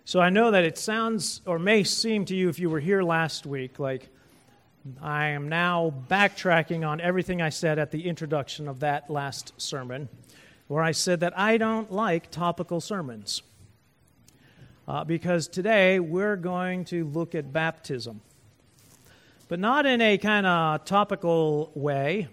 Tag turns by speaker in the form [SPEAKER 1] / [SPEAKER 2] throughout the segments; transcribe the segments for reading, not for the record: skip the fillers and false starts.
[SPEAKER 1] So I know that it sounds or may seem to you, if you were here last week, like I am now backtracking on everything I said at the introduction of that last sermon, where I said that I don't like topical sermons. Because today we're going to look at baptism. But not in a kind of topical way.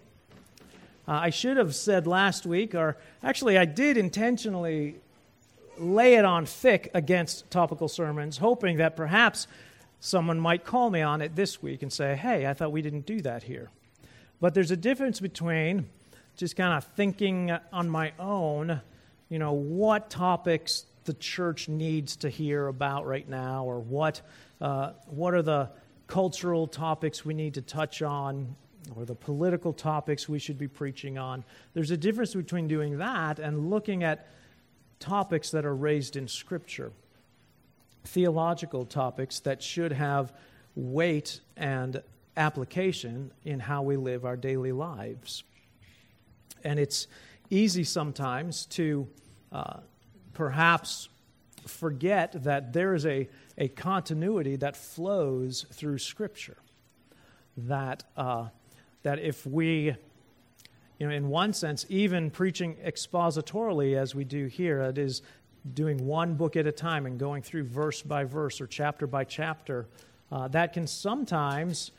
[SPEAKER 1] I should have said last week, or actually I did intentionally lay it on thick against topical sermons, hoping that perhaps someone might call me on it this week and say, hey, I thought we didn't do that here. But there's a difference between just kind of thinking on my own, what topics the church needs to hear about right now, or what are the cultural topics we need to touch on, or the political topics we should be preaching on. There's a difference between doing that and looking at topics that are raised in Scripture, theological topics that should have weight and application in how we live our daily lives. And it's easy sometimes to perhaps forget that there is a continuity that flows through Scripture. That if we, in one sense, even preaching expositorily as we do here, that is doing one book at a time and going through verse by verse or chapter by chapter, that can sometimes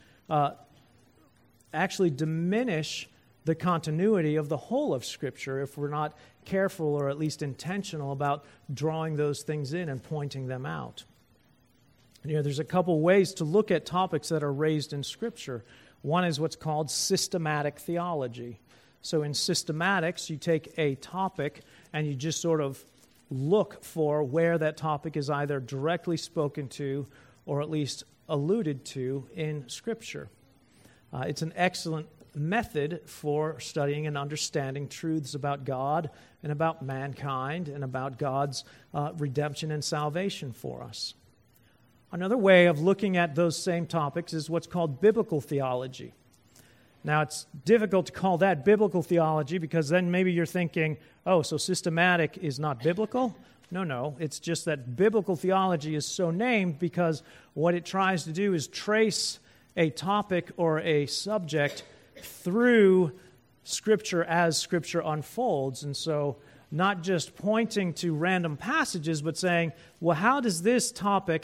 [SPEAKER 1] actually diminish the continuity of the whole of Scripture if we're not careful or at least intentional about drawing those things in and pointing them out. There's a couple ways to look at topics that are raised in Scripture. One is what's called systematic theology. So in systematics, you take a topic and you just sort of look for where that topic is either directly spoken to or at least alluded to in Scripture. It's an excellent method for studying and understanding truths about God and about mankind and about God's redemption and salvation for us. Another way of looking at those same topics is what's called biblical theology. Now, it's difficult to call that biblical theology because then maybe you're thinking, oh, so systematic is not biblical? No, it's just that biblical theology is so named because what it tries to do is trace a topic or a subject through Scripture as Scripture unfolds. And so not just pointing to random passages, but saying, well, how does this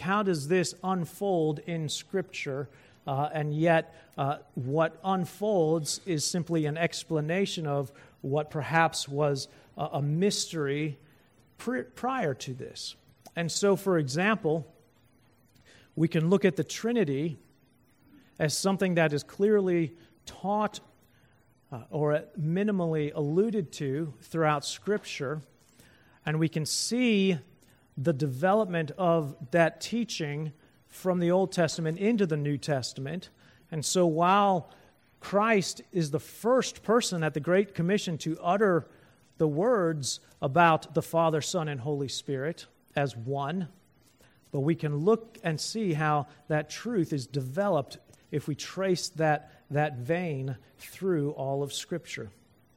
[SPEAKER 1] unfold in Scripture? And yet what unfolds is simply an explanation of what perhaps was a mystery prior to this. And so, for example, we can look at the Trinity as something that is clearly taught or minimally alluded to throughout Scripture, and we can see the development of that teaching from the Old Testament into the New Testament. And so while Christ is the first person at the Great Commission to utter the words about the Father, Son, and Holy Spirit as one, but we can look and see how that truth is developed if we trace that vein through all of Scripture.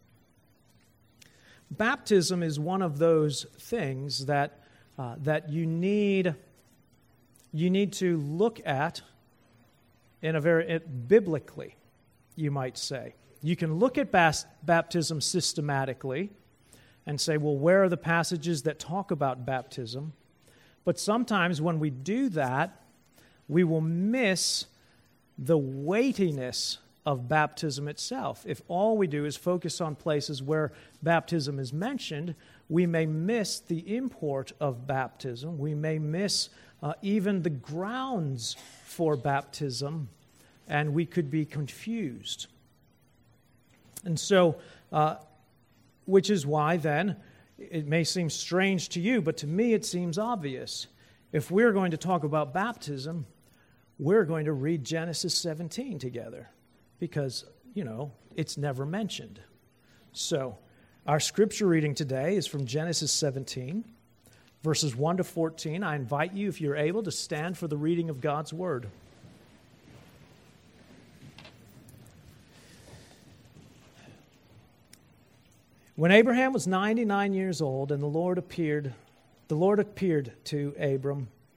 [SPEAKER 1] Baptism is one of those things that you need to look at in a very biblically, you might say. You can look at baptism systematically and say, well, where are the passages that talk about baptism? But sometimes when we do that, we will miss the weightiness of baptism itself. If all we do is focus on places where baptism is mentioned, we may miss the import of baptism. We may miss even the grounds for baptism, and we could be confused. And so, which is why then, it may seem strange to you, but to me it seems obvious. If we're going to talk about baptism, we're going to read Genesis 17 together because, it's never mentioned. So, our scripture reading today is from Genesis 17, verses 1 to 14. I invite you, if you're able, to stand for the reading of God's Word. When Abraham was 99 years old and the Lord appeared to Abram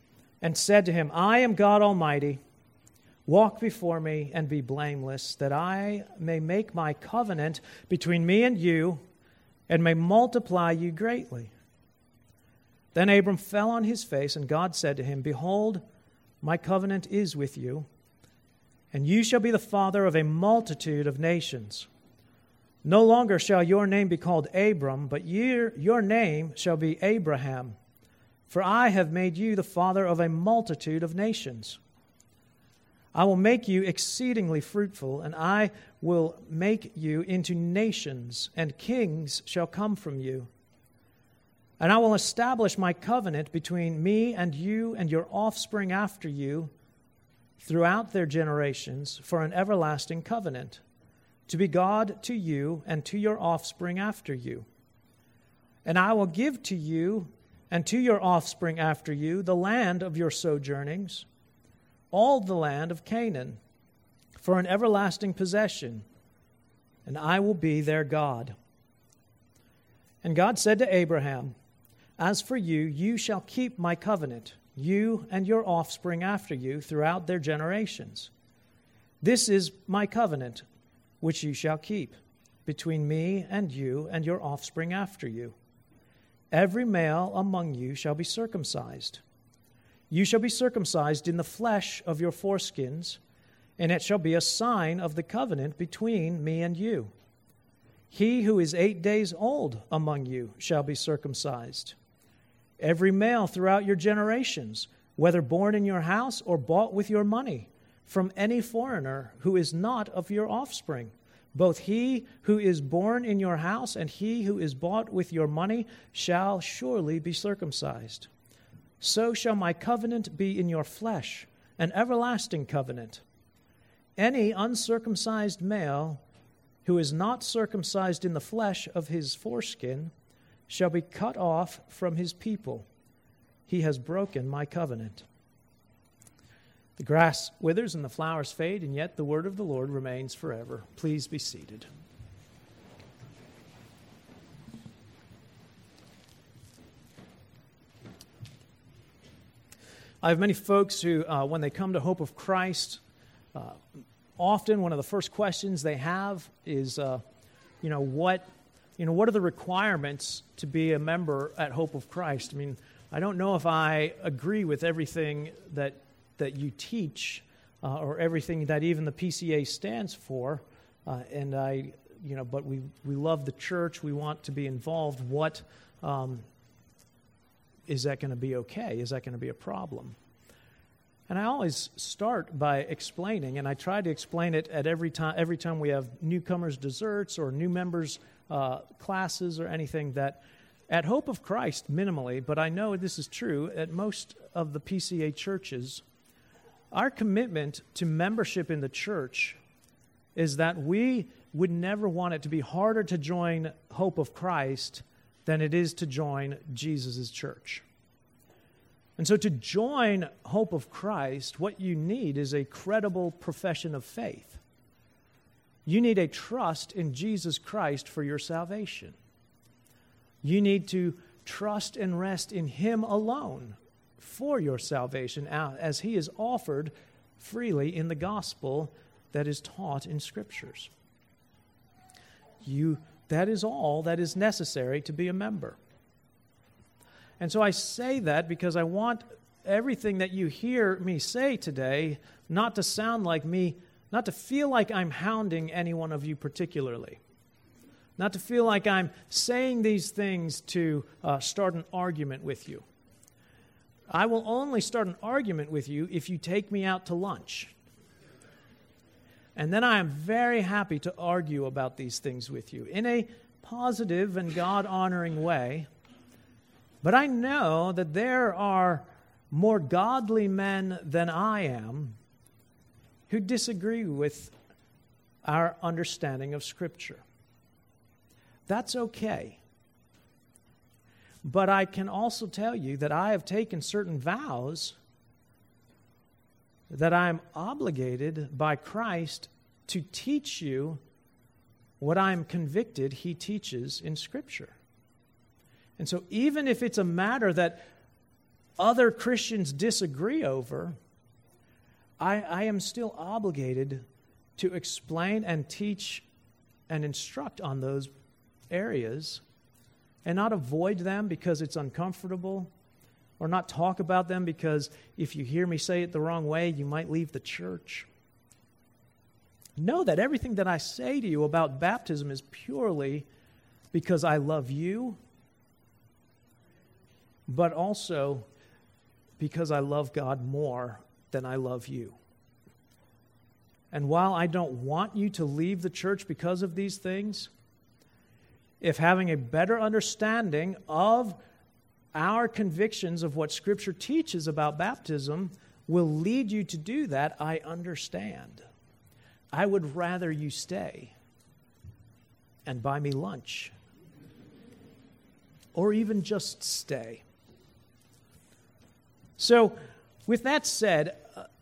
[SPEAKER 1] and said to him, I am God Almighty. Walk before me and be blameless, that I may make my covenant between me and you, and may multiply you greatly. Then Abram fell on his face, and God said to him, Behold, my covenant is with you, and you shall be the father of a multitude of nations. No longer shall your name be called Abram, but your name shall be Abraham, for I have made you the father of a multitude of nations. I will make you exceedingly fruitful, and I will make you into nations, and kings shall come from you. And I will establish my covenant between me and you and your offspring after you throughout their generations for an everlasting covenant, to be God to you and to your offspring after you. And I will give to you and to your offspring after you the land of your sojournings, all the land of Canaan, for an everlasting possession, and I will be their God. And God said to Abraham, As for you, you shall keep my covenant, you and your offspring after you throughout their generations. This is my covenant, which you shall keep, between me and you and your offspring after you. Every male among you shall be circumcised. You shall be circumcised in the flesh of your foreskins, and it shall be a sign of the covenant between me and you. He who is 8 days old among you shall be circumcised. Every male throughout your generations, whether born in your house or bought with your money, from any foreigner who is not of your offspring, both he who is born in your house and he who is bought with your money shall surely be circumcised. So shall my covenant be in your flesh, an everlasting covenant. Any uncircumcised male who is not circumcised in the flesh of his foreskin shall be cut off from his people. He has broken my covenant. The grass withers and the flowers fade, and yet the word of the Lord remains forever. Please be seated. I have many folks who, when they come to Hope of Christ, often one of the first questions they have is, what are the requirements to be a member at Hope of Christ? I mean, I don't know if I agree with everything that you teach or everything that even the PCA stands for, but we love the church. We want to be involved. What is that going to be okay? Is that going to be a problem? And I always start by explaining, and I try to explain it at every time we have newcomers' desserts or new members' classes or anything, that at Hope of Christ, minimally, but I know this is true at most of the PCA churches, our commitment to membership in the church is that we would never want it to be harder to join Hope of Christ than it is to join Jesus' church. And so to join Hope of Christ, what you need is a credible profession of faith. You need a trust in Jesus Christ for your salvation. You need to trust and rest in Him alone for your salvation, as He is offered freely in the gospel that is taught in Scriptures. That is all that is necessary to be a member. And so I say that because I want everything that you hear me say today not to sound like me, not to feel like I'm hounding any one of you particularly. Not to feel like I'm saying these things to start an argument with you. I will only start an argument with you if you take me out to lunch. And then I am very happy to argue about these things with you in a positive and God-honoring way. But I know that there are more godly men than I am who disagree with our understanding of Scripture. That's okay. But I can also tell you that I have taken certain vows that I am obligated by Christ to teach you what I am convicted He teaches in Scripture. And so even if it's a matter that other Christians disagree over, I am still obligated to explain and teach and instruct on those areas and not avoid them because it's uncomfortable, or not talk about them because if you hear me say it the wrong way, you might leave the church. Know that everything that I say to you about baptism is purely because I love you, but also because I love God more than I love you. And while I don't want you to leave the church because of these things, if having a better understanding of our convictions of what Scripture teaches about baptism will lead you to do that, I understand. I would rather you stay and buy me lunch, or even just stay. So, with that said,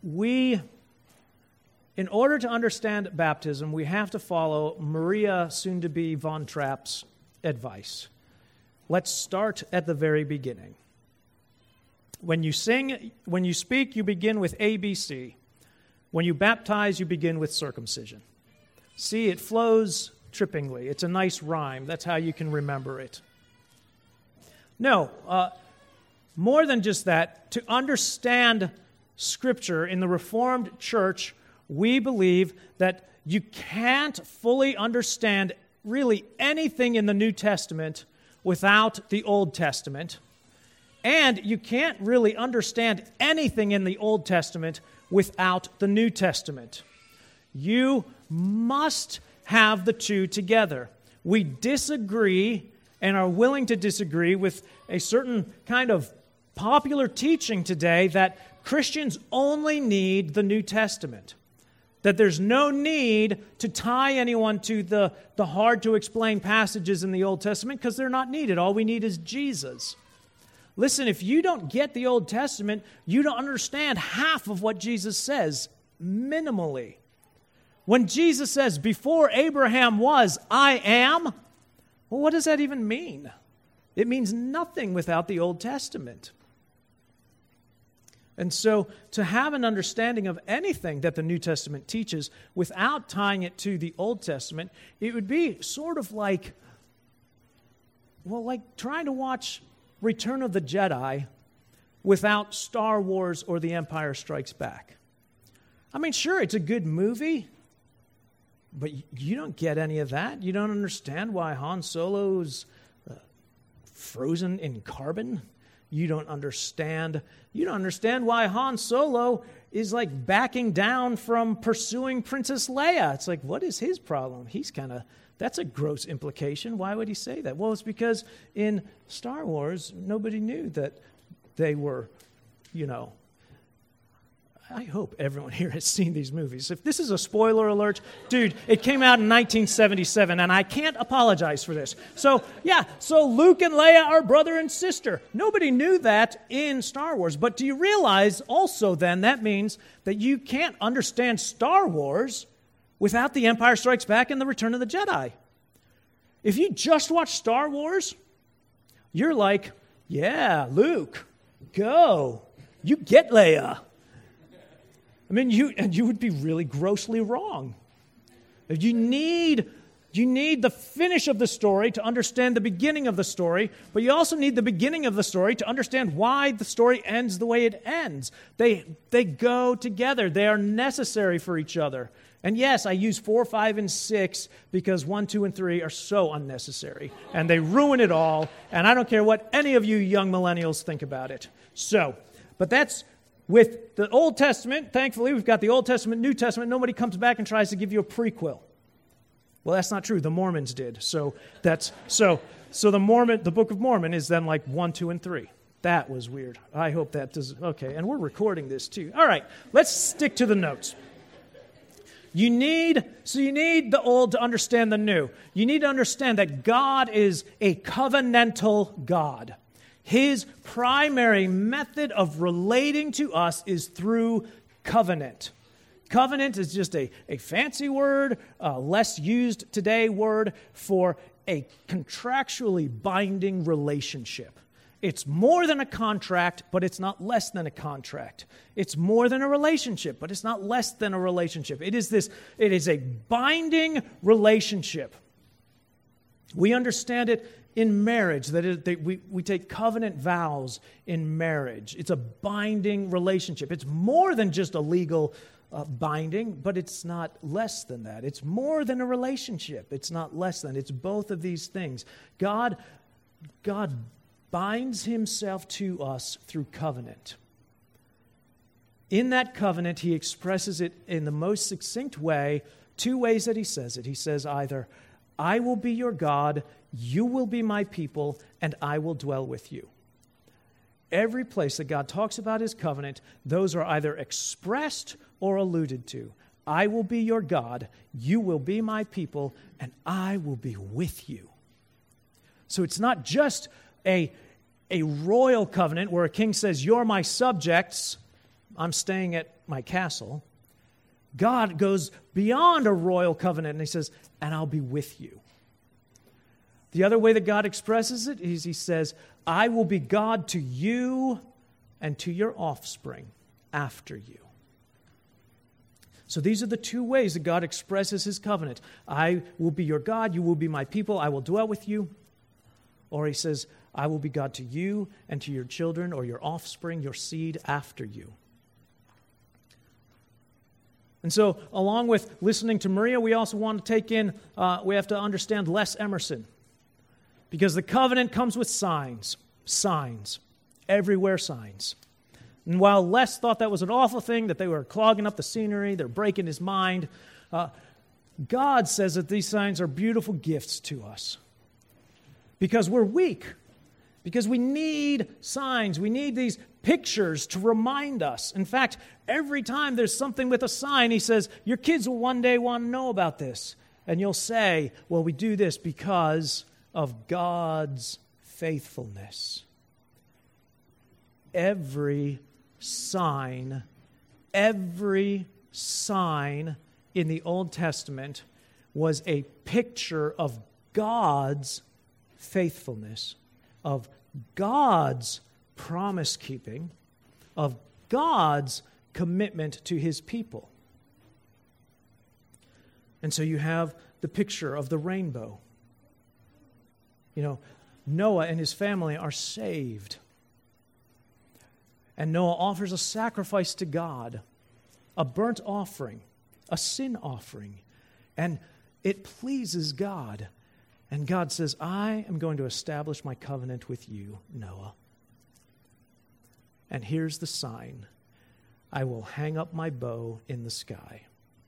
[SPEAKER 1] in order to understand baptism, we have to follow Maria, soon-to-be Von Trapp's advice. Let's start at the very beginning. When you speak, you begin with ABC. When you baptize, you begin with circumcision. See, it flows trippingly. It's a nice rhyme. That's how you can remember it. No, more than just that, to understand Scripture in the Reformed Church, we believe that you can't fully understand really anything in the New Testament without the Old Testament. And you can't really understand anything in the Old Testament without the New Testament. You must have the two together. We disagree and are willing to disagree with a certain kind of popular teaching today that Christians only need the New Testament, that there's no need to tie anyone to the hard-to-explain passages in the Old Testament because they're not needed. All we need is Jesus. Listen, if you don't get the Old Testament, you don't understand half of what Jesus says, minimally. When Jesus says, before Abraham was, I am, well, what does that even mean? It means nothing without the Old Testament. And so, to have an understanding of anything that the New Testament teaches without tying it to the Old Testament, it would be sort of like trying to watch Return of the Jedi without Star Wars or The Empire Strikes Back. I mean, sure, it's a good movie, but you don't get any of that. You don't understand why Han Solo's frozen in carbon. You don't understand why Han Solo is like backing down from pursuing Princess Leia. It's like, what is his problem? That's a gross implication. Why would he say that? Well, it's because in Star Wars, nobody knew that they were, I hope everyone here has seen these movies. If this is a spoiler alert, dude, it came out in 1977, and I can't apologize for this. So Luke and Leia are brother and sister. Nobody knew that in Star Wars. But do you realize also then that means that you can't understand Star Wars without The Empire Strikes Back and The Return of the Jedi? If you just watch Star Wars, you're like, yeah, Luke, go. You get Leia. I mean, you would be really grossly wrong. You need the finish of the story to understand the beginning of the story, but you also need the beginning of the story to understand why the story ends the way it ends. They go together. They are necessary for each other. And yes, I use 4, 5, and 6 because 1, 2, and 3 are so unnecessary, and they ruin it all, and I don't care what any of you young millennials think about it. But that's with the Old Testament. Thankfully, we've got the Old Testament, New Testament. Nobody comes back and tries to give you a prequel. Well, that's not true. The Mormons did. So the Book of Mormon is then like 1, 2, and 3. That was weird. I hope that does. Okay, and we're recording this too. All right, let's stick to the notes. You need the old to understand the new. You need to understand that God is a covenantal God. His primary method of relating to us is through covenant. Covenant is just a fancy word, a less used today word for a contractually binding relationship. It's more than a contract, but it's not less than a contract. It's more than a relationship, but it's not less than a relationship. It is a binding relationship. We understand it in marriage, we take covenant vows in marriage. It's a binding relationship. It's more than just a legal binding, but it's not less than that. It's more than a relationship. It's not less than. It's both of these things. God binds himself to us through covenant. In that covenant, he expresses it in the most succinct way, two ways that he says it. He says either, I will be your God, you will be my people, and I will dwell with you. Every place that God talks about his covenant, those are either expressed or alluded to. I will be your God, you will be my people, and I will be with you. So it's not just a royal covenant where a king says, you're my subjects, I'm staying at my castle. God goes beyond a royal covenant and he says, and I'll be with you. The other way that God expresses it is he says, I will be God to you and to your offspring after you. So these are the two ways that God expresses his covenant. I will be your God, you will be my people, I will dwell with you. Or he says, I will be God to you and to your children or your offspring, your seed after you. And so, along with listening to Maria, we also want to take in, we have to understand Les Emerson. Because the covenant comes with signs, everywhere signs. And while Les thought that was an awful thing, that they were clogging up the scenery, they're breaking his mind, God says that these signs are beautiful gifts to us. Because we're weak. Because we need signs. We need these pictures to remind us. In fact, every time there's something with a sign, he says, your kids will one day want to know about this. And you'll say, well, we do this because of God's faithfulness. Every sign in the Old Testament was a picture of God's faithfulness, of God's promise-keeping, of God's commitment to his people. And so you have the picture of the rainbow. You know, Noah and his family are saved. And Noah offers a sacrifice to God, a burnt offering, a sin offering. And it pleases God. And God says, I am going to establish my covenant with you, Noah. And here's the sign. I will hang up my bow in the sky.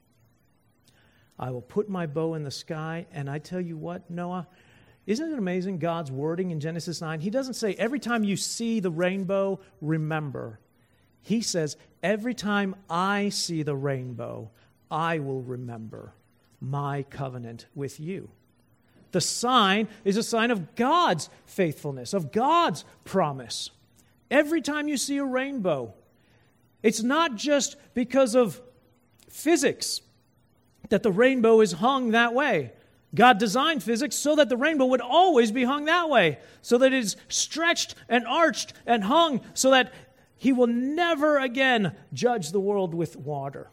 [SPEAKER 1] I will put my bow in the sky, and I tell you what, Noah, isn't it amazing God's wording in Genesis 9? He doesn't say, every time you see the rainbow, remember. He says, every time I see the rainbow, I will remember my covenant with you. The sign is a sign of God's faithfulness, of God's promise. Every time you see a rainbow, it's not just because of physics that the rainbow is hung that way. God designed physics so that the rainbow would always be hung that way, so that it is stretched and arched and hung so that he will never again judge the world with water.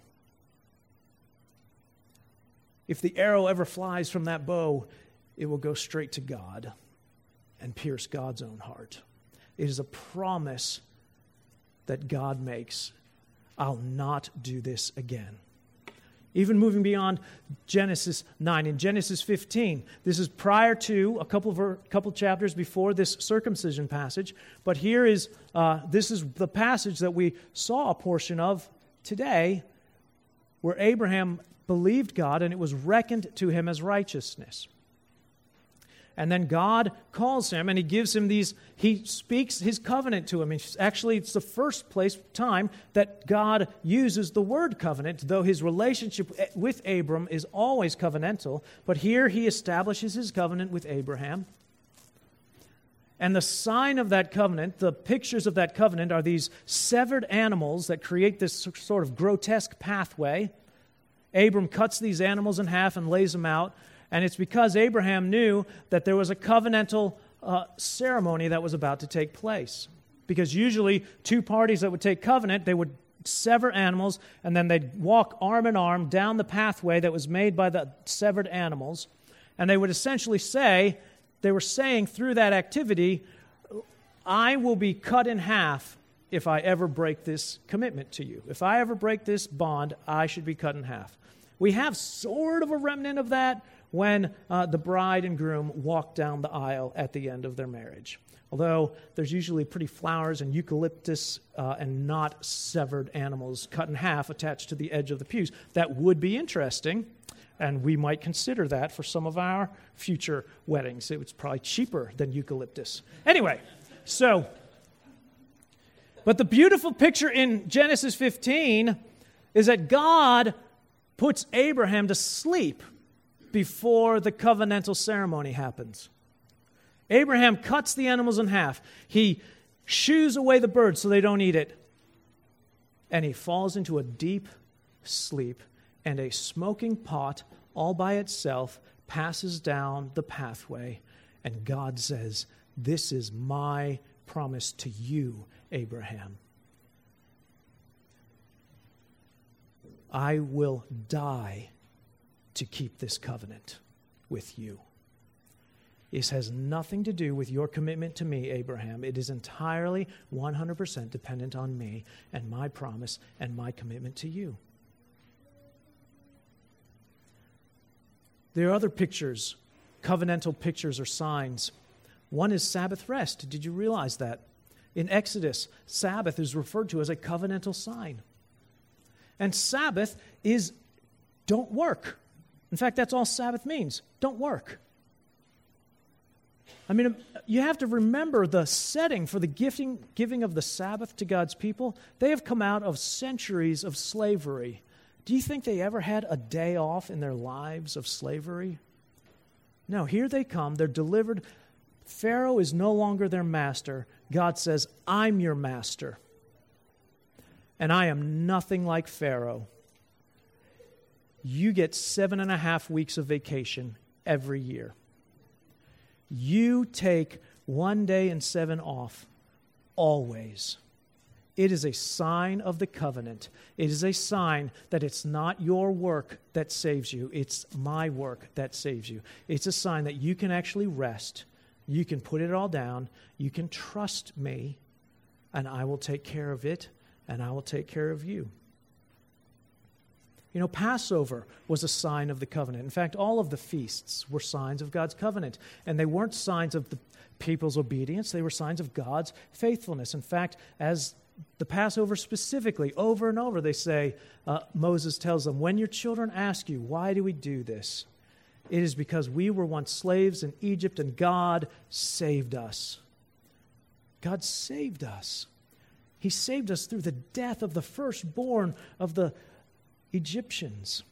[SPEAKER 1] If the arrow ever flies from that bow, it will go straight to God and pierce God's own heart. It is a promise that God makes. I'll not do this again. Even moving beyond Genesis 9, in Genesis 15, this is prior to a couple chapters before this circumcision passage, but here is this is the passage that we saw a portion of today, where Abraham believed God and it was reckoned to him as righteousness. And then God calls him and he gives him he speaks his covenant to him. Actually, it's the first time that God uses the word covenant, though his relationship with Abram is always covenantal. But here he establishes his covenant with Abraham. And the sign of that covenant, the pictures of that covenant, are these severed animals that create this sort of grotesque pathway. Abram cuts these animals in half and lays them out. And it's because Abraham knew that there was a covenantal ceremony that was about to take place. Because usually two parties that would take covenant, they would sever animals, and then they'd walk arm in arm down the pathway that was made by the severed animals, and they would essentially say, they were saying through that activity, I will be cut in half if I ever break this commitment to you. If I ever break this bond, I should be cut in half. We have sort of a remnant of that when the bride and groom walk down the aisle at the end of their marriage. Although there's usually pretty flowers and eucalyptus and not severed animals cut in half attached to the edge of the pews. That would be interesting, and we might consider that for some of our future weddings. It was probably cheaper than eucalyptus. Anyway, but the beautiful picture in Genesis 15 is that God puts Abraham to sleep before the covenantal ceremony happens. Abraham cuts the animals in half. He shoos away the birds so they don't eat it. And he falls into a deep sleep, and a smoking pot all by itself passes down the pathway. And God says, this is my promise to you, Abraham. I will die to keep this covenant with you. This has nothing to do with your commitment to me, Abraham. It is entirely 100% dependent on me and my promise and my commitment to you. There are other pictures, covenantal pictures or signs. One is Sabbath rest. Did you realize that? In Exodus, Sabbath is referred to as a covenantal sign. And Sabbath is don't work. In fact, that's all Sabbath means. Don't work. I mean, you have to remember the setting for the giving of the Sabbath to God's people. They have come out of centuries of slavery. Do you think they ever had a day off in their lives of slavery? No, here they come. They're delivered. Pharaoh is no longer their master. God says, I'm your master. And I am nothing like Pharaoh. You get 7.5 weeks of vacation every year. You take 1 day and 7 off, always. It is a sign of the covenant. It is a sign that it's not your work that saves you. It's my work that saves you. It's a sign that you can actually rest. You can put it all down. You can trust me, and I will take care of it, and I will take care of you. You know, Passover was a sign of the covenant. In fact, all of the feasts were signs of God's covenant. And they weren't signs of the people's obedience. They were signs of God's faithfulness. In fact, as the Passover specifically, over and over, they say, Moses tells them, when your children ask you, why do we do this? It is because we were once slaves in Egypt and God saved us. God saved us. He saved us through the death of the firstborn of the Egyptians.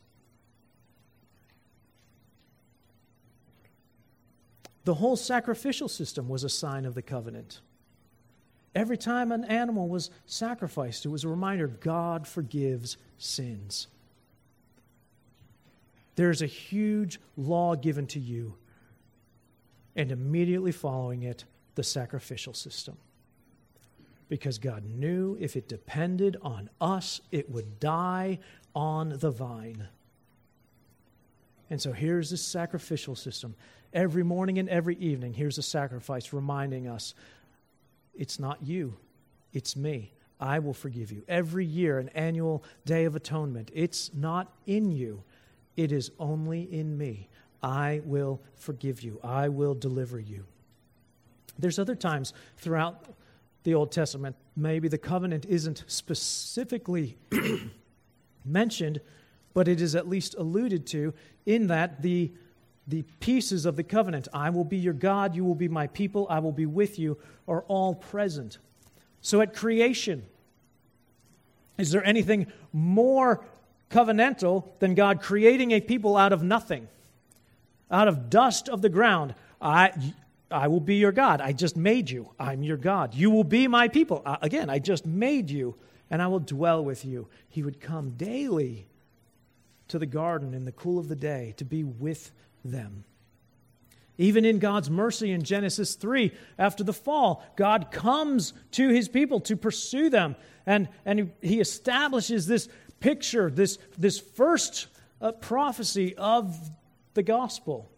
[SPEAKER 1] The whole sacrificial system was a sign of the covenant. Every time an animal was sacrificed, it was a reminder God forgives sins. There's a huge law given to you, and immediately following it, the sacrificial system. Because God knew if it depended on us, it would die on the vine. And so here's this sacrificial system. Every morning and every evening, here's a sacrifice reminding us, it's not you, it's me. I will forgive you. Every year, an annual Day of Atonement. It's not in you, it is only in me. I will forgive you. I will deliver you. There's other times throughout the Old Testament, maybe the covenant isn't specifically mentioned, but it is at least alluded to in that the pieces of the covenant, I will be your God, you will be my people, I will be with you, are all present. So at creation, is there anything more covenantal than God creating a people out of nothing, out of dust of the ground? I will be your God. I just made you. I'm your God. You will be my people. Again, I just made you, and I will dwell with you. He would come daily to the garden in the cool of the day to be with them. Even in God's mercy in Genesis 3, after the fall, God comes to his people to pursue them. And he establishes this picture, this first prophecy of the gospel.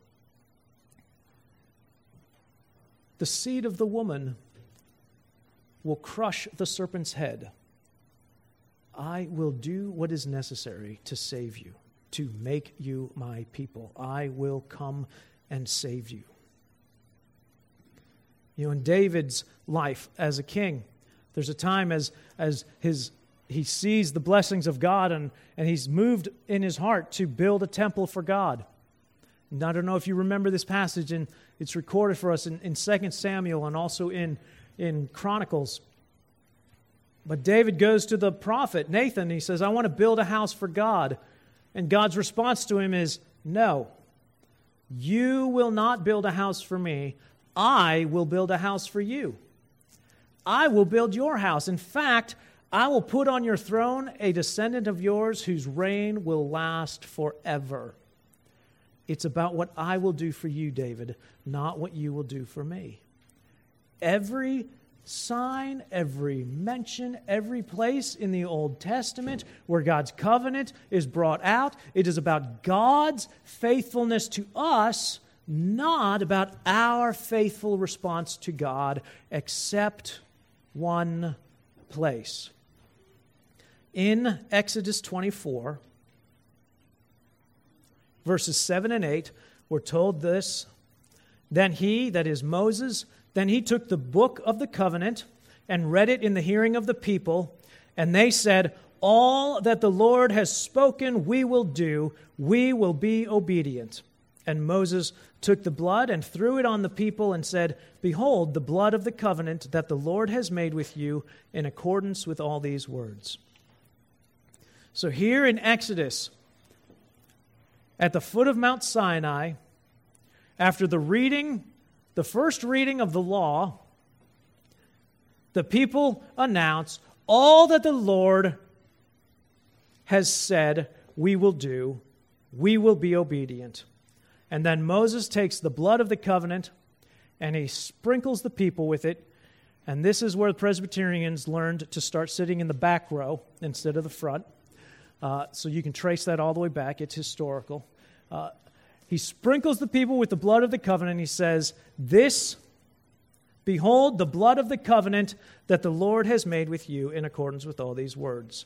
[SPEAKER 1] The seed of the woman will crush the serpent's head. I will do what is necessary to save you, to make you my people. I will come and save you. You know, in David's life as a king, there's a time as he sees the blessings of God and he's moved in his heart to build a temple for God. And I don't know if you remember this passage, and it's recorded for us in 2 Samuel and also in Chronicles. But David goes to the prophet Nathan, and he says, I want to build a house for God. And God's response to him is, no, you will not build a house for me. I will build a house for you. I will build your house. In fact, I will put on your throne a descendant of yours whose reign will last forever. It's about what I will do for you, David, not what you will do for me. Every sign, every mention, every place in the Old Testament where God's covenant is brought out, it is about God's faithfulness to us, not about our faithful response to God, except one place. In Exodus 24, verses 7 and 8, we're told this, Then he, that is Moses, then he took the book of the covenant and read it in the hearing of the people, and they said, all that the Lord has spoken we will do, we will be obedient. And Moses took the blood and threw it on the people and said, Behold, the blood of the covenant that the Lord has made with you in accordance with all these words. So here in Exodus, at the foot of Mount Sinai, after the first reading of the law, the people announce all that the Lord has said we will do, we will be obedient. And then Moses takes the blood of the covenant and he sprinkles the people with it. And this is where the Presbyterians learned to start sitting in the back row instead of the front. So you can trace that all the way back. It's historical. He sprinkles the people with the blood of the covenant. He says, behold, the blood of the covenant that the Lord has made with you in accordance with all these words.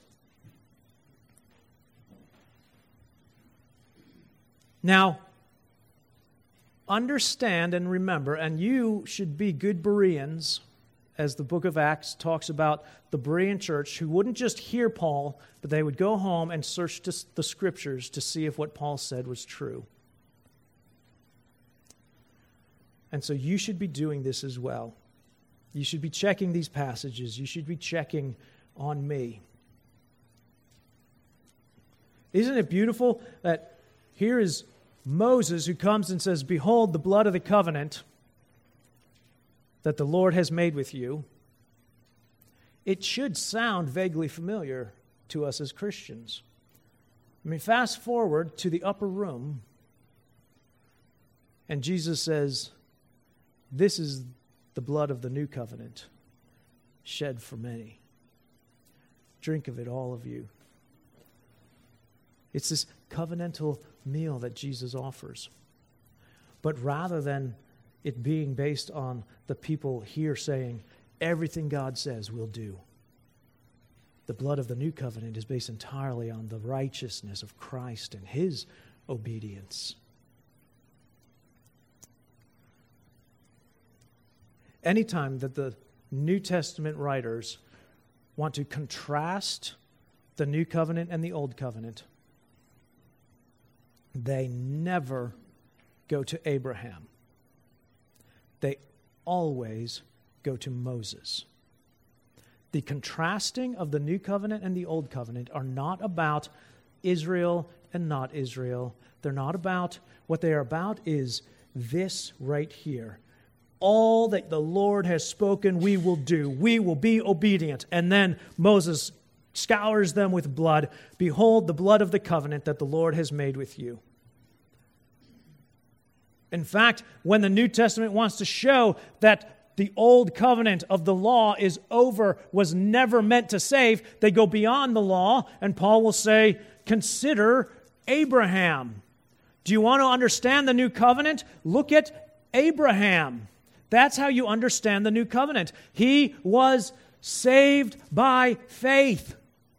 [SPEAKER 1] Now, understand and remember, and you should be good Bereans, as the book of Acts talks about the Berean church, who wouldn't just hear Paul, but they would go home and search the Scriptures to see if what Paul said was true. And so you should be doing this as well. You should be checking these passages. You should be checking on me. Isn't it beautiful that here is Moses who comes and says, Behold, the blood of the covenant that the Lord has made with you. It should sound vaguely familiar to us as Christians. I mean, fast forward to the upper room, and Jesus says, This is the blood of the new covenant, shed for many. Drink of it, all of you. It's this covenantal meal that Jesus offers. But rather than it being based on the people here saying, everything God says we'll do, the blood of the new covenant is based entirely on the righteousness of Christ and his obedience. Anytime that the New Testament writers want to contrast the new covenant and the old covenant, they never go to Abraham. They always go to Moses. The contrasting of the new covenant and the old covenant are not about Israel and not Israel. They're not about, what they are about is this right here. All that the Lord has spoken, we will do. We will be obedient. And then Moses scours them with blood. Behold, the blood of the covenant that the Lord has made with you. In fact, when the New Testament wants to show that the old covenant of the law is over, was never meant to save, they go beyond the law, and Paul will say, consider Abraham. Do you want to understand the new covenant? Look at Abraham. That's how you understand the new covenant. He was saved by faith.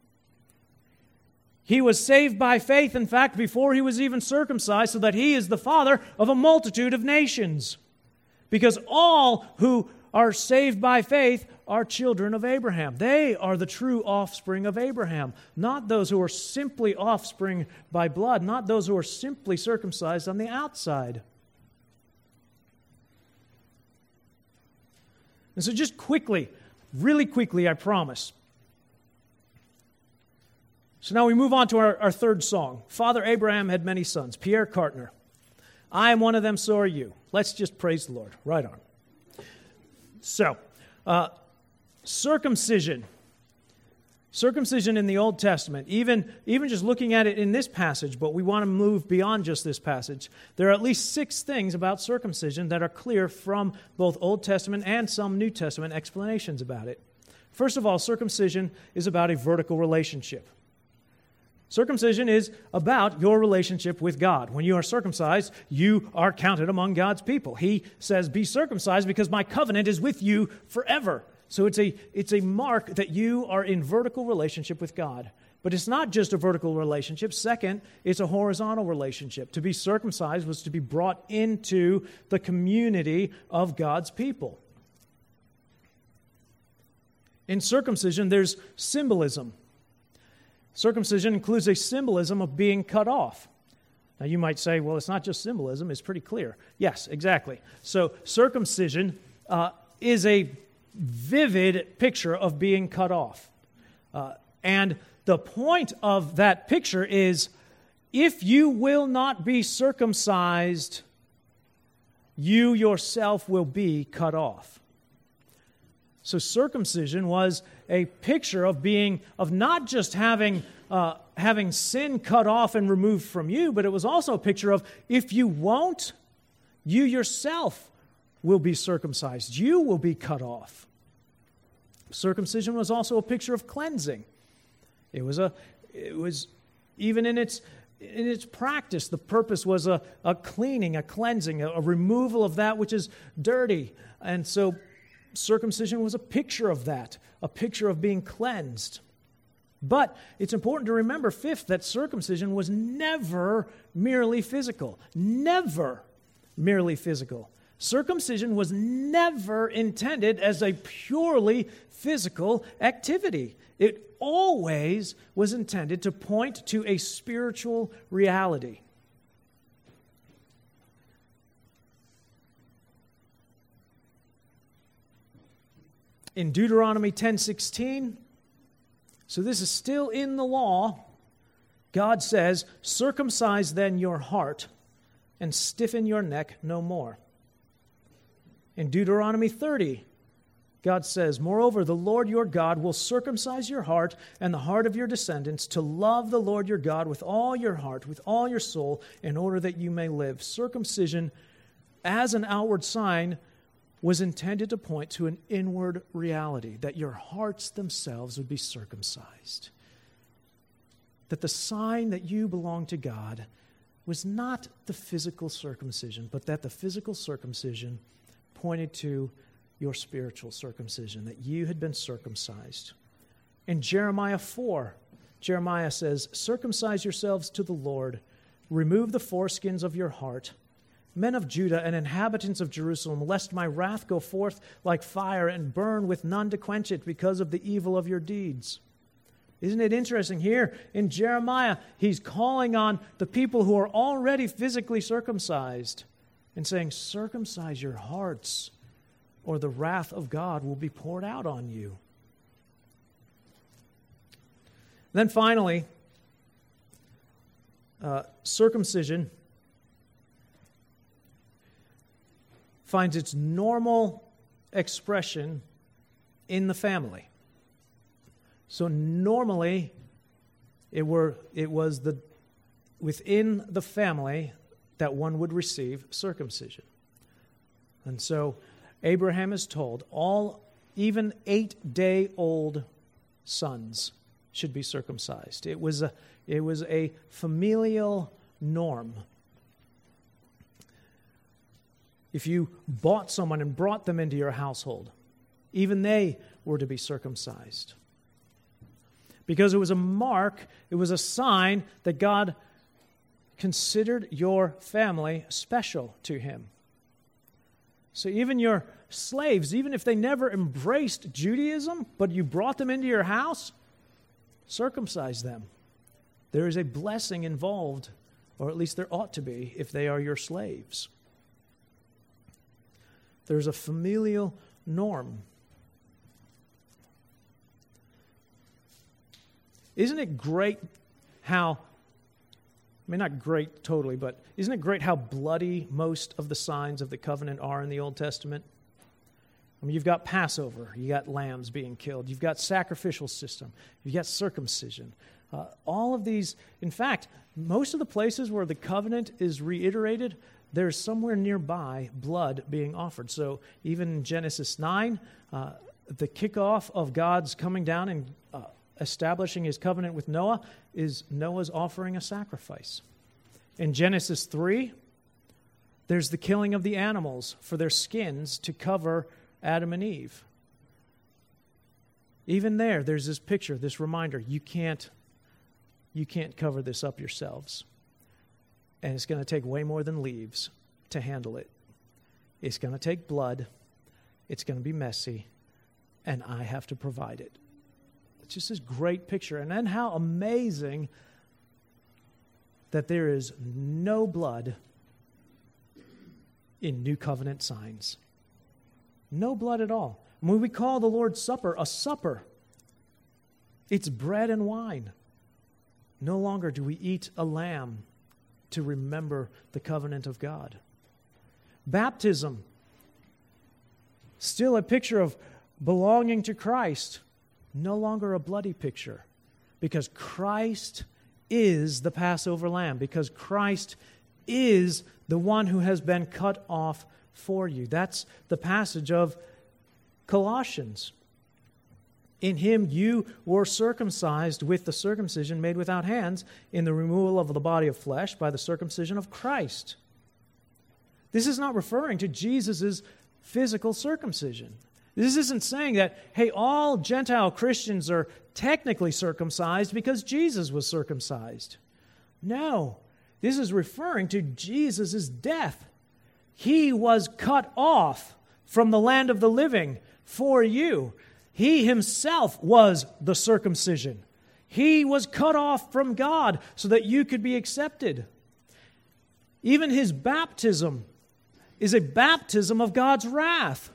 [SPEAKER 1] He was saved by faith, in fact, before he was even circumcised, so that he is the father of a multitude of nations. Because all who are saved by faith are children of Abraham. They are the true offspring of Abraham, not those who are simply offspring by blood, not those who are simply circumcised on the outside. And so just quickly, really quickly, I promise. So now we move on to our third song. Father Abraham had many sons. Pierre Cartner. I am one of them, so are you. Let's just praise the Lord. Right on. So, circumcision. Circumcision in the Old Testament, even just looking at it in this passage, but we want to move beyond just this passage. There are at least 6 things about circumcision that are clear from both Old Testament and some New Testament explanations about it. First of all, circumcision is about a vertical relationship. Circumcision is about your relationship with God. When you are circumcised, you are counted among God's people. He says, be circumcised because my covenant is with you forever. So it's a mark that you are in vertical relationship with God. But it's not just a vertical relationship. Second, it's a horizontal relationship. To be circumcised was to be brought into the community of God's people. In circumcision, there's symbolism. Circumcision includes a symbolism of being cut off. Now you might say, well, it's not just symbolism, it's pretty clear. Yes, exactly. So circumcision is a vivid picture of being cut off. And the point of that picture is, if you will not be circumcised, you yourself will be cut off. So circumcision was a picture of not just having sin cut off and removed from you, but it was also a picture of, if you won't, you yourself will be circumcised. You will be cut off. Circumcision was also a picture of cleansing. It was even in its practice, the purpose was a cleaning, a cleansing, a removal of that which is dirty. And so circumcision was a picture of that, a picture of being cleansed. But it's important to remember, fifth, that circumcision was never merely physical. Never merely physical. Circumcision was never intended as a purely physical activity. It always was intended to point to a spiritual reality. In Deuteronomy 10:16, so this is still in the law, God says, circumcise then your heart and stiffen your neck no more. In Deuteronomy 30, God says, moreover, the Lord your God will circumcise your heart and the heart of your descendants to love the Lord your God with all your heart, with all your soul, in order that you may live. Circumcision, as an outward sign, was intended to point to an inward reality, that your hearts themselves would be circumcised. That the sign that you belong to God was not the physical circumcision, but that the physical circumcision pointed to your spiritual circumcision, that you had been circumcised. In Jeremiah 4, Jeremiah says, circumcise yourselves to the Lord, remove the foreskins of your heart, men of Judah and inhabitants of Jerusalem, lest my wrath go forth like fire and burn with none to quench it because of the evil of your deeds. Isn't it interesting? Here in Jeremiah, he's calling on the people who are already physically circumcised and saying, circumcise your hearts, or the wrath of God will be poured out on you. Then finally, circumcision finds its normal expression in the family. So normally, it was within the family, that one would receive circumcision. And so Abraham is told even 8-day-old sons should be circumcised. It was a familial norm. If you bought someone and brought them into your household, even they were to be circumcised. Because it was a mark, it was a sign that God considered your family special to Him. So even your slaves, even if they never embraced Judaism, but you brought them into your house, circumcise them. There is a blessing involved, or at least there ought to be, if they are your slaves. There's a familial norm. Isn't it great how, not great totally, but isn't it great how bloody most of the signs of the covenant are in the Old Testament? You've got Passover, you got lambs being killed, you've got sacrificial system, you've got circumcision. All of these, in fact, most of the places where the covenant is reiterated, there's somewhere nearby blood being offered. So even in Genesis 9, the kickoff of God's coming down and establishing His covenant with Noah is Noah's offering a sacrifice. In Genesis 3, there's the killing of the animals for their skins to cover Adam and Eve. Even there's this picture, this reminder, you can't cover this up yourselves. And it's going to take way more than leaves to handle it. It's going to take blood. It's going to be messy. And I have to provide it. It's just this great picture. And then how amazing that there is no blood in New Covenant signs. No blood at all. When we call the Lord's Supper a supper, it's bread and wine. No longer do we eat a lamb to remember the covenant of God. Baptism, still a picture of belonging to Christ, no longer a bloody picture, because Christ is the Passover lamb, because Christ is the one who has been cut off for you. That's the passage of Colossians. In Him you were circumcised with the circumcision made without hands, in the removal of the body of flesh by the circumcision of Christ. This is not referring to Jesus' physical circumcision. This isn't saying that, hey, all Gentile Christians are technically circumcised because Jesus was circumcised. No, this is referring to Jesus' death. He was cut off from the land of the living for you. He Himself was the circumcision. He was cut off from God so that you could be accepted. Even His baptism is a baptism of God's wrath.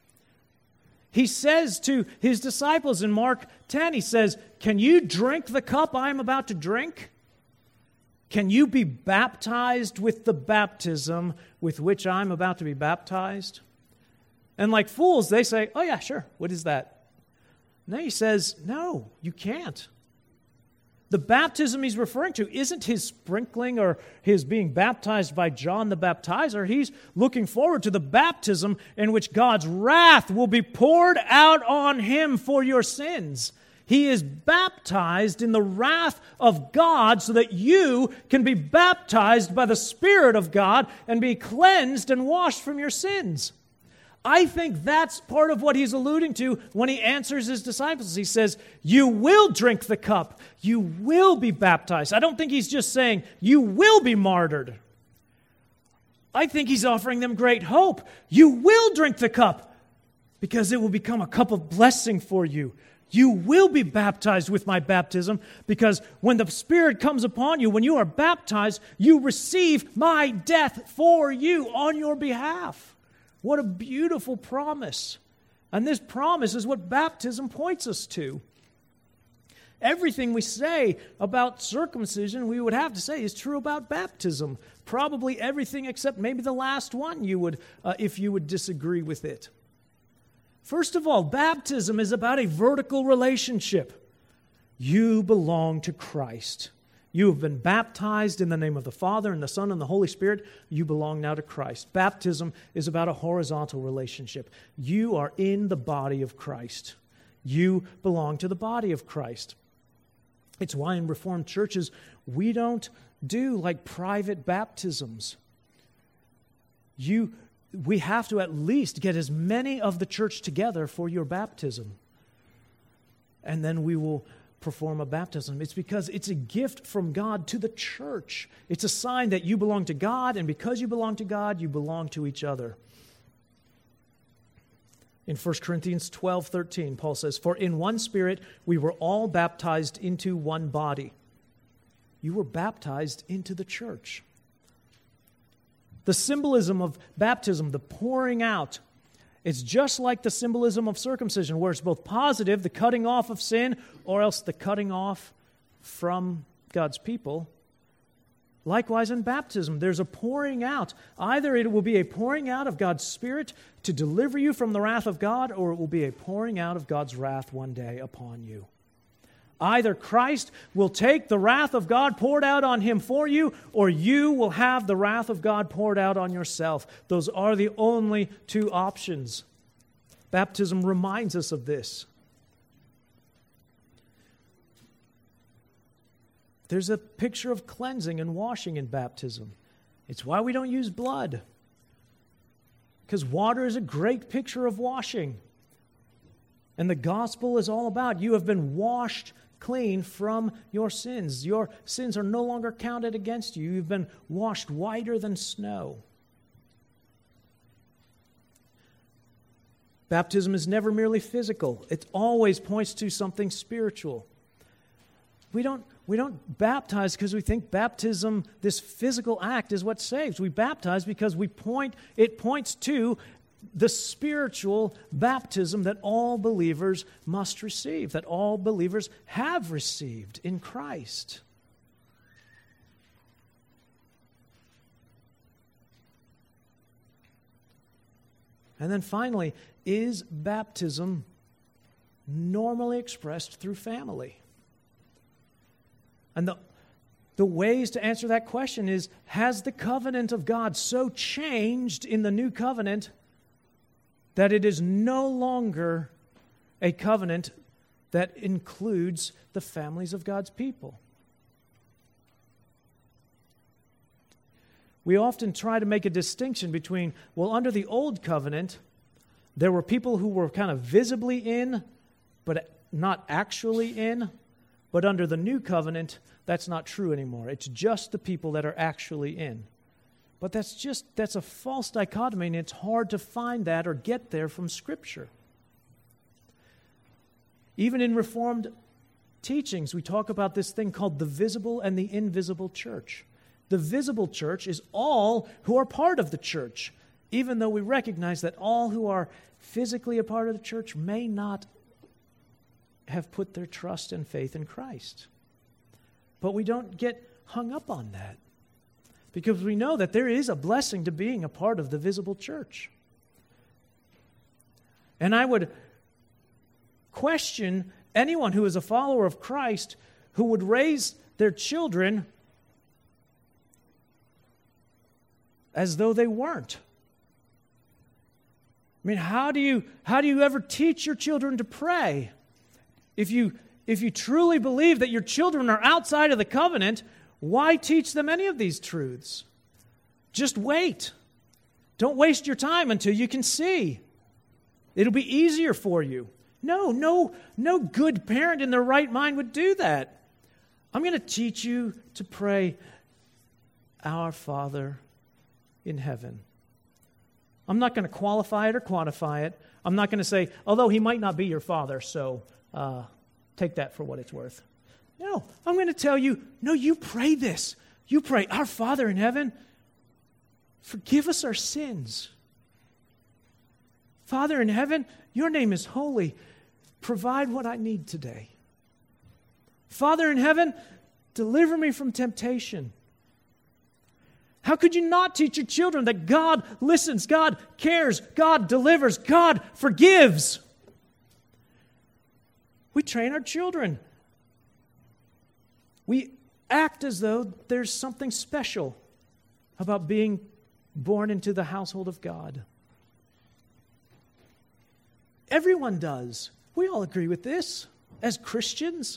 [SPEAKER 1] He says to His disciples in Mark 10, He says, "Can you drink the cup I am about to drink? Can you be baptized with the baptism with which I'm about to be baptized?" And like fools, they say, "Oh yeah, sure. What is that?" And then He says, "No, you can't." The baptism He's referring to isn't His sprinkling or His being baptized by John the Baptizer. He's looking forward to the baptism in which God's wrath will be poured out on Him for your sins. He is baptized in the wrath of God so that you can be baptized by the Spirit of God and be cleansed and washed from your sins. I think that's part of what He's alluding to when He answers His disciples. He says, you will drink the cup. You will be baptized. I don't think He's just saying, you will be martyred. I think He's offering them great hope. You will drink the cup because it will become a cup of blessing for you. You will be baptized with my baptism because when the Spirit comes upon you, when you are baptized, you receive my death for you on your behalf. What a beautiful promise. And this promise is what baptism points us to. Everything we say about circumcision, we would have to say is true about baptism. Probably everything except maybe the last one you would, if you would disagree with it. First of all, baptism is about a vertical relationship. You belong to Christ. You have been baptized in the name of the Father and the Son and the Holy Spirit. You belong now to Christ. Baptism is about a horizontal relationship. You are in the body of Christ. You belong to the body of Christ. It's why in Reformed churches, we don't do like private baptisms. We have to at least get as many of the church together for your baptism. And then we will perform a baptism. It's because it's a gift from God to the church. It's a sign that you belong to God, and because you belong to God, you belong to each other. In 1 Corinthians 12:13, Paul says, "For in one Spirit we were all baptized into one body." You were baptized into the church. The symbolism of baptism, the pouring out, it's just like the symbolism of circumcision, where it's both positive, the cutting off of sin, or else the cutting off from God's people. Likewise in baptism, there's a pouring out. Either it will be a pouring out of God's Spirit to deliver you from the wrath of God, or it will be a pouring out of God's wrath one day upon you. Either Christ will take the wrath of God poured out on Him for you, or you will have the wrath of God poured out on yourself. Those are the only two options. Baptism reminds us of this. There's a picture of cleansing and washing in baptism. It's why we don't use blood. Because water is a great picture of washing. And the gospel is all about you have been washed clean from your sins. Your sins are no longer counted against you. You've been washed whiter than snow. Baptism is never merely physical. It always points to something spiritual. We don't baptize because we think baptism, this physical act, is what saves. We baptize because it points to the spiritual baptism that all believers must receive, that all believers have received in Christ. And then finally, is baptism normally expressed through family? And the ways to answer that question is, has the covenant of God so changed in the new covenant that it is no longer a covenant that includes the families of God's people? We often try to make a distinction between, well, under the old covenant, there were people who were kind of visibly in, but not actually in. But under the new covenant, that's not true anymore. It's just the people that are actually in. But that's a false dichotomy, and it's hard to find that or get there from Scripture. Even in Reformed teachings, we talk about this thing called the visible and the invisible church. The visible church is all who are part of the church, even though we recognize that all who are physically a part of the church may not have put their trust and faith in Christ. But we don't get hung up on that, because we know that there is a blessing to being a part of the visible church. And I would question anyone who is a follower of Christ who would raise their children as though they weren't. I mean, how do you ever teach your children to pray? If you truly believe that your children are outside of the covenant, why teach them any of these truths? Just wait. Don't waste your time until you can see. It'll be easier for you. No good parent in their right mind would do that. I'm going to teach you to pray, Our Father in heaven. I'm not going to qualify it or quantify it. I'm not going to say, although he might not be your father, so take that for what it's worth. No, I'm going to tell you, no, you pray this. You pray, Our Father in heaven, forgive us our sins. Father in heaven, your name is holy. Provide what I need today. Father in heaven, deliver me from temptation. How could you not teach your children that God listens, God cares, God delivers, God forgives? We train our children. We act as though there's something special about being born into the household of God. Everyone does. We all agree with this as Christians.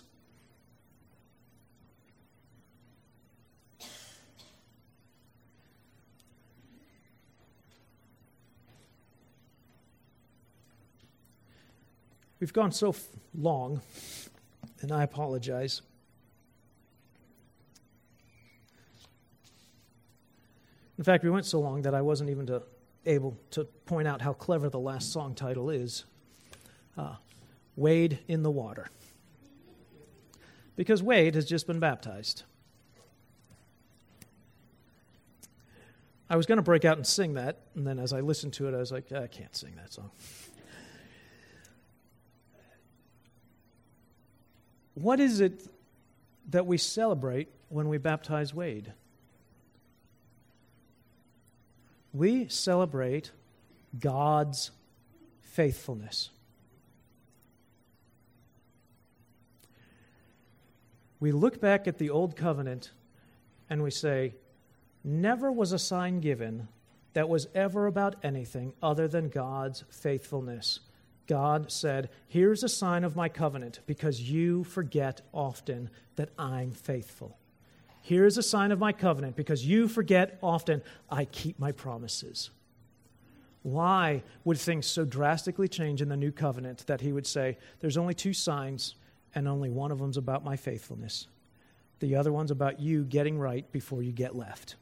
[SPEAKER 1] We've gone so long, and I apologize. In fact, we went so long that I wasn't even able to point out how clever the last song title is. Wade in the Water. Because Wade has just been baptized. I was going to break out and sing that, and then as I listened to it, I was like, I can't sing that song. What is it that we celebrate when we baptize Wade? We celebrate God's faithfulness. We look back at the Old Covenant and we say, never was a sign given that was ever about anything other than God's faithfulness. God said, here's a sign of my covenant because you forget often that I'm faithful. Here's a sign of my covenant because you forget often I keep my promises. Why would things so drastically change in the new covenant that he would say, there's only 2 signs and only one of them's about my faithfulness. The other one's about you getting right before you get left.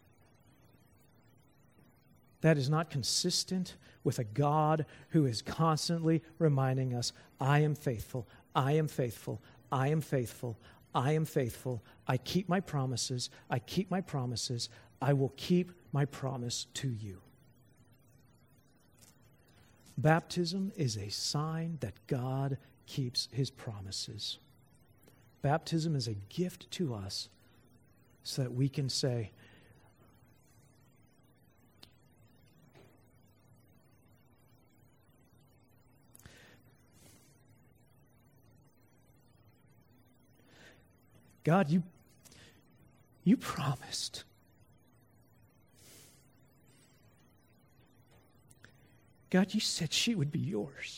[SPEAKER 1] That is not consistent with a God who is constantly reminding us, I am faithful, I am faithful, I am faithful, I am faithful. I keep my promises, I keep my promises, I will keep my promise to you. Baptism is a sign that God keeps his promises. Baptism is a gift to us so that we can say, God, you promised. God, you said she would be yours.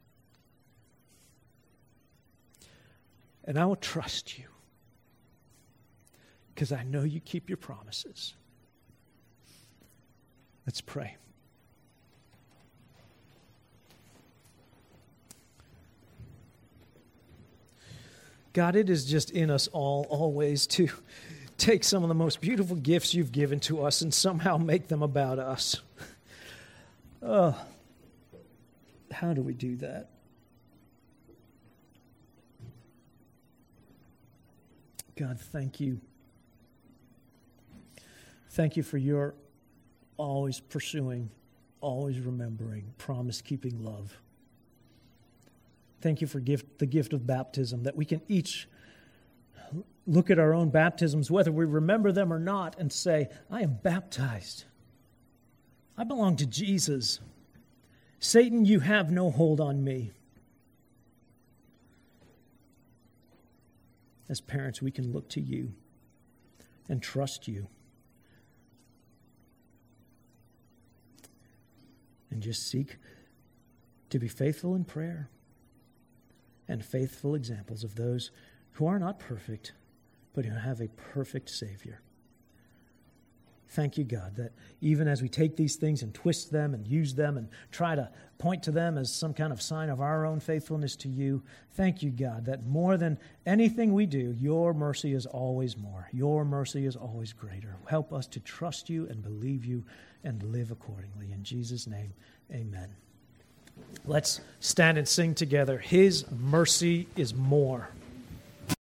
[SPEAKER 1] And I will trust you because I know you keep your promises. Let's pray. God, it is just in us all always to take some of the most beautiful gifts you've given to us and somehow make them about us. Oh, how do we do that? God, thank you. Thank you for your always pursuing, always remembering, promise-keeping love. Thank you for the gift of baptism, that we can each look at our own baptisms, whether we remember them or not, and say, I am baptized. I belong to Jesus. Satan, you have no hold on me. As parents, we can look to you and trust you. And just seek to be faithful in prayer and faithful examples of those who are not perfect, but who have a perfect Savior. Thank you, God, that even as we take these things and twist them and use them and try to point to them as some kind of sign of our own faithfulness to you, thank you, God, that more than anything we do, your mercy is always more. Your mercy is always greater. Help us to trust you and believe you and live accordingly. In Jesus' name, amen. Let's stand and sing together. His mercy is more.